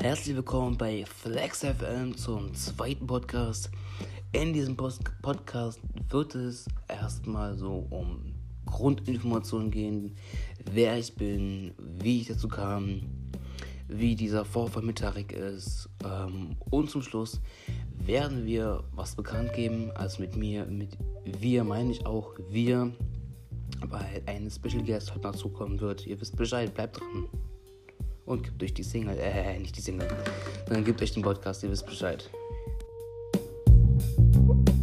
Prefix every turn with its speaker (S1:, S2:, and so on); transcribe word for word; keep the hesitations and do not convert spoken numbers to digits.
S1: Herzlich willkommen bei Flex F M zum zweiten Podcast. In diesem Post- Podcast wird es erstmal so um Grundinformationen gehen, wer ich bin, wie ich dazu kam, wie dieser Vorfall mit Tarek ist, ähm, und zum Schluss werden wir was bekannt geben, also mit mir, mit wir meine ich auch wir, weil ein Special Guest heute dazu kommen wird. Ihr wisst Bescheid, bleibt dran. Und gebt euch die Single, äh, nicht die Single, dann gebt euch den Podcast, ihr wisst Bescheid.